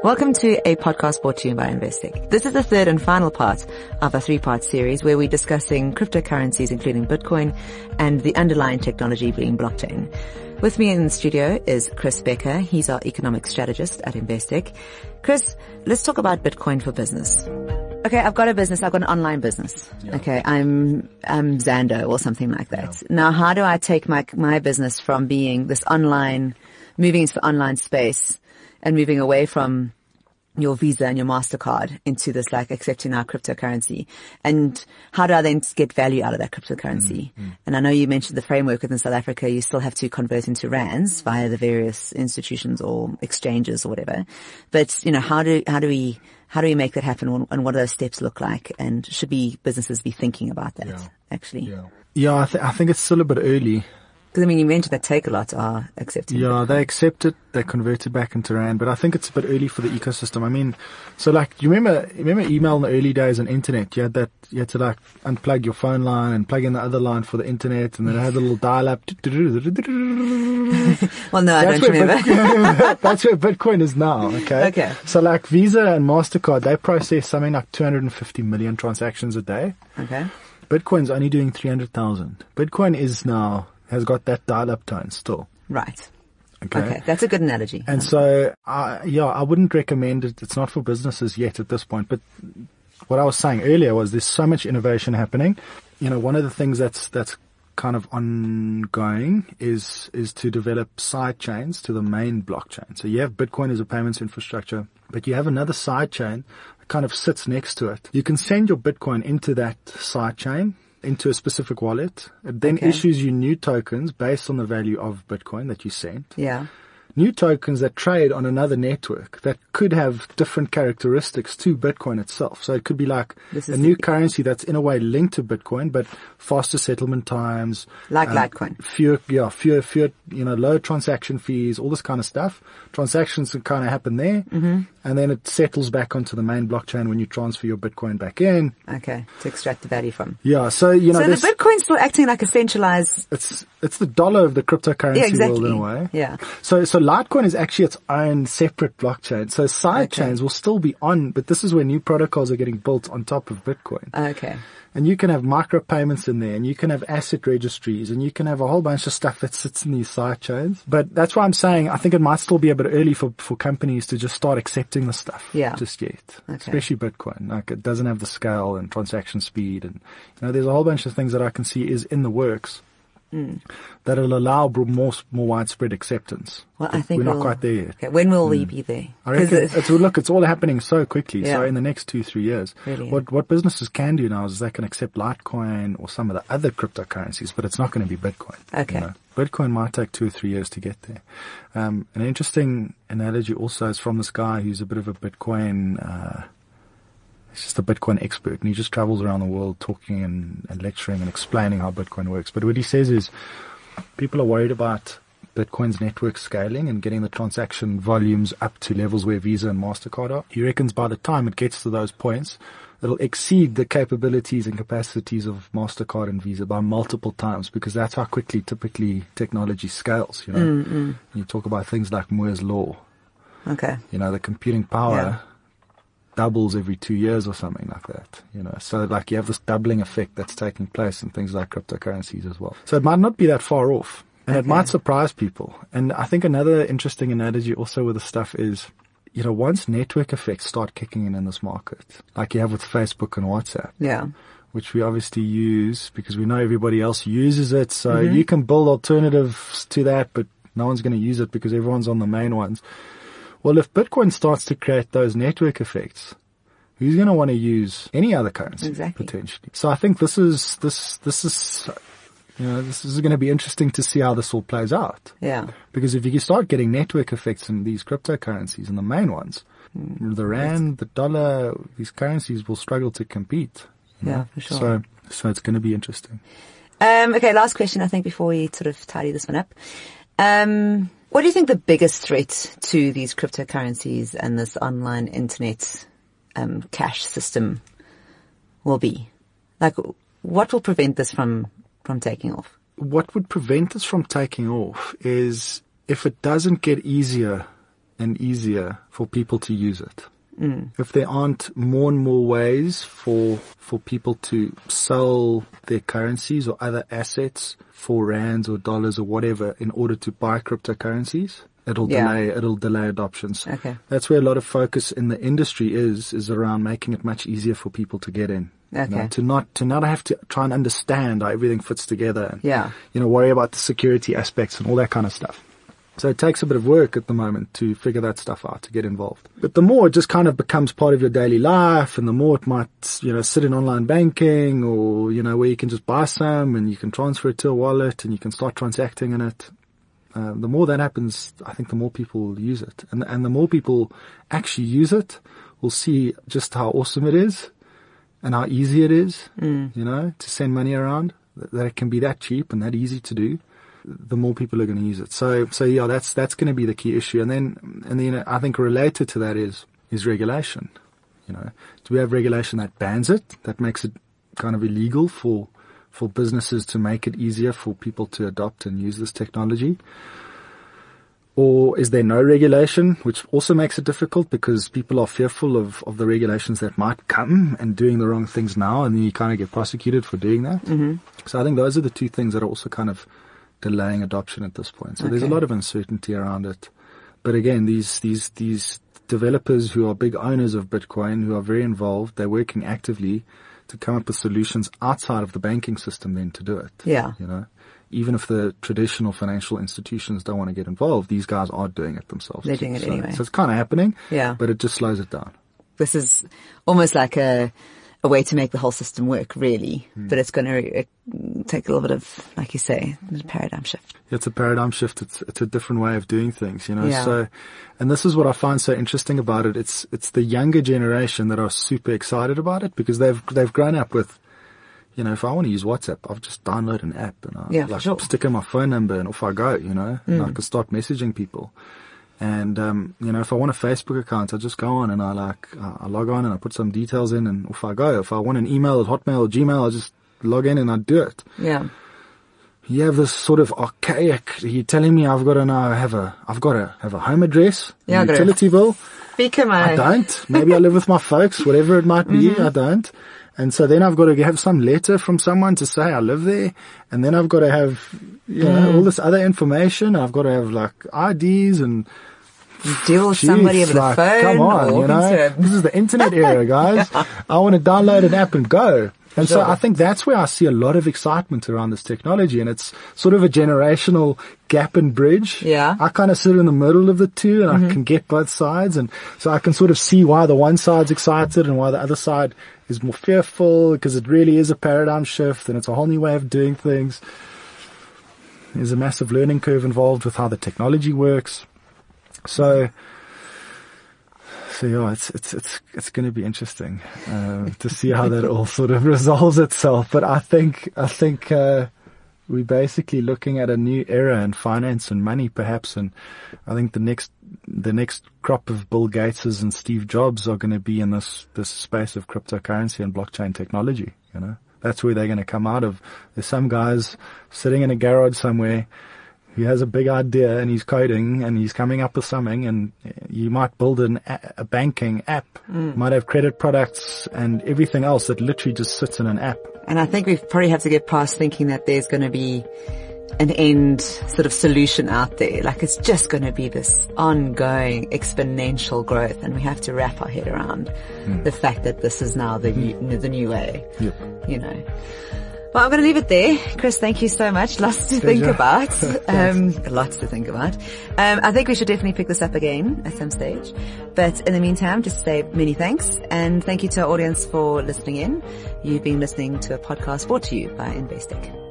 Welcome to a podcast brought to you by Investec. This is the third and final part of a three-part series where we're discussing cryptocurrencies, including Bitcoin, and the underlying technology being blockchain. With me in the studio is Chris Becker. He's our economic strategist at Investec. Chris, let's talk about Bitcoin for business. Okay, I've got a business. I've got an online business. Yeah. Okay, I'm Zando or something like that. Yeah. Now, how do I take my business from being this online, moving into the online space and moving away from your Visa and your MasterCard into this like accepting our cryptocurrency? And how do I then get value out of that cryptocurrency? Mm-hmm. And I know you mentioned the framework within South Africa. You still have to convert into rands via the various institutions or exchanges or whatever. But, you know, how do we make that happen, and what do those steps look like? And should businesses be thinking about that actually? Yeah, I think it's still a bit early. Because, I mean, you mentioned that Takealot are accepting. Yeah, they accept it. They convert it back into rand. But I think it's a bit early for the ecosystem. I mean, so like, you remember email in the early days on internet? You had to like unplug your phone line and plug in the other line for the internet, and then it had a little dial-up. Well, no, I don't remember. That's where Bitcoin is now. Okay. So like Visa and MasterCard, they process something like 250 million transactions a day. Okay. Bitcoin's only doing 300,000. Bitcoin has got that dial-up tone still. Right. Okay. That's a good analogy. And so, I wouldn't recommend it. It's not for businesses yet at this point. But what I was saying earlier was there's so much innovation happening. You know, one of the things that's kind of ongoing is to develop side chains to the main blockchain. So you have Bitcoin as a payments infrastructure, but you have another side chain that kind of sits next to it. You can send your Bitcoin into that side chain, into a specific wallet. It then issues you new tokens based on the value of Bitcoin that you sent. Yeah. New tokens that trade on another network that could have different characteristics to Bitcoin itself. So it could be like a new currency that's in a way linked to Bitcoin, but faster settlement times. Like Litecoin. Fewer, low transaction fees, all this kind of stuff. Transactions can kind of happen there. Mm-hmm. And then it settles back onto the main blockchain when you transfer your Bitcoin back in. Okay. To extract the value from. Yeah. So, So the Bitcoin's still acting like a centralized. It's the dollar of the cryptocurrency world in a way. Yeah. So Litecoin is actually its own separate blockchain. So side chains will still be on, but this is where new protocols are getting built on top of Bitcoin. Okay. And you can have micropayments in there, and you can have asset registries, and you can have a whole bunch of stuff that sits in these side chains. But that's why I'm saying I think it might still be a bit early for companies to just start accepting the stuff just yet. Okay. Especially Bitcoin. Like, it doesn't have the scale and transaction speed, and there's a whole bunch of things that I can see is in the works. That'll allow more widespread acceptance. Well, I think we're not quite there yet. Okay. When will we be there? I reckon it's all happening so quickly. Yeah. So in the next 2-3 years, really? What businesses can do now is they can accept Litecoin or some of the other cryptocurrencies, but it's not going to be Bitcoin. Okay. Bitcoin might take 2 or 3 years to get there. An interesting analogy also is from this guy who's a bit of a Bitcoin, he's just a Bitcoin expert, and he just travels around the world talking and lecturing and explaining how Bitcoin works. But what he says is people are worried about Bitcoin's network scaling and getting the transaction volumes up to levels where Visa and MasterCard are. He reckons by the time it gets to those points, it'll exceed the capabilities and capacities of MasterCard and Visa by multiple times, because that's how quickly typically technology scales, You talk about things like Moore's Law. Okay. The computing power doubles every 2 years or something like that, So like you have this doubling effect that's taking place in things like cryptocurrencies as well. So it might not be that far off, and it might surprise people. And I think another interesting analogy also with the stuff is, once network effects start kicking in this market, like you have with Facebook and WhatsApp. Yeah. Which we obviously use because we know everybody else uses it. So you can build alternatives to that, but no one's going to use it because everyone's on the main ones. Well, if Bitcoin starts to create those network effects, who's going to want to use any other currency potentially? So I think this is going to be interesting to see how this all plays out. Yeah. Because if you start getting network effects in these cryptocurrencies and the main ones, the rand, the dollar, these currencies will struggle to compete. Yeah, for sure. So it's going to be interesting. Okay, last question, I think, before we sort of tidy this one up. What do you think the biggest threat to these cryptocurrencies and this online internet cash system will be? Like, what will prevent this from taking off? What would prevent us from taking off is if it doesn't get easier and easier for people to use it. If there aren't more and more ways for people to sell their currencies or other assets for rands or dollars or whatever in order to buy cryptocurrencies, it'll delay adoptions. Okay. That's where a lot of focus in the industry is around making it much easier for people to get in. Okay. To not have to try and understand how everything fits together and, worry about the security aspects and all that kind of stuff. So it takes a bit of work at the moment to figure that stuff out, to get involved. But the more it just kind of becomes part of your daily life, and the more it might, sit in online banking or, where you can just buy some and you can transfer it to a wallet and you can start transacting in it. The more that happens, I think the more people will use it. And the more people actually use it, will see just how awesome it is and how easy it is, to send money around, that it can be that cheap and that easy to do. The more people are going to use it. So that's going to be the key issue. And then I think related to that is regulation. Do we have regulation that bans it, that makes it kind of illegal for businesses to make it easier for people to adopt and use this technology? Or is there no regulation, which also makes it difficult because people are fearful of the regulations that might come and doing the wrong things now, and then you kind of get prosecuted for doing that. Mm-hmm. So I think those are the two things that are also kind of delaying adoption at this point. So there's a lot of uncertainty around it. But again, these developers who are big owners of Bitcoin, who are very involved, they're working actively to come up with solutions outside of the banking system then to do it. Yeah. Even if the traditional financial institutions don't want to get involved, these guys are doing it themselves. They're doing it anyway. So it's kind of happening. Yeah. But it just slows it down. This is almost like a way to make the whole system work, really. But it's going to take a little bit of, like you say, a paradigm shift. It's a paradigm shift. It's a different way of doing things, Yeah. So, and this is what I find so interesting about it. It's the younger generation that are super excited about it because they've grown up with, if I want to use WhatsApp, I'll just download an app and I stick in my phone number and off I go, and I can start messaging people. And, if I want a Facebook account, I just go on and I log on and I put some details in and off I go. If I want an email at Hotmail or Gmail, I just log in and I do it. Yeah. You have this sort of archaic, you're telling me I've got to now have a home address, a utility bill. I don't. Maybe I live with my folks, whatever it might be, I don't. And so then I've got to have some letter from someone to say I live there. And then I've got to have, all this other information. I've got to have like IDs and deal with somebody over the phone. Come on, this is the internet era, guys. I want to download an app and go. And so I think that's where I see a lot of excitement around this technology, and it's sort of a generational gap and bridge. Yeah. I kind of sit in the middle of the two and I can get both sides, and so I can sort of see why the one side's excited and why the other side is more fearful, because it really is a paradigm shift and it's a whole new way of doing things. There's a massive learning curve involved with how the technology works. So yeah, it's going to be interesting to see how that all sort of resolves itself. But I think we're basically looking at a new era in finance and money, perhaps. And I think the next crop of Bill Gateses and Steve Jobs are going to be in this space of cryptocurrency and blockchain technology. That's where they're going to come out of. There's some guys sitting in a garage somewhere. He has a big idea and he's coding and he's coming up with something, and you might build a banking app, might have credit products and everything else that literally just sits in an app. And I think we probably have to get past thinking that there's going to be an end sort of solution out there. Like it's just going to be this ongoing exponential growth, and we have to wrap our head around the fact that this is now the new way. Yep. Well, I'm going to leave it there. Chris, thank you so much. Lots to think about. Lots to think about. I think we should definitely pick this up again at some stage. But in the meantime, just say many thanks. And thank you to our audience for listening in. You've been listening to a podcast brought to you by Investec.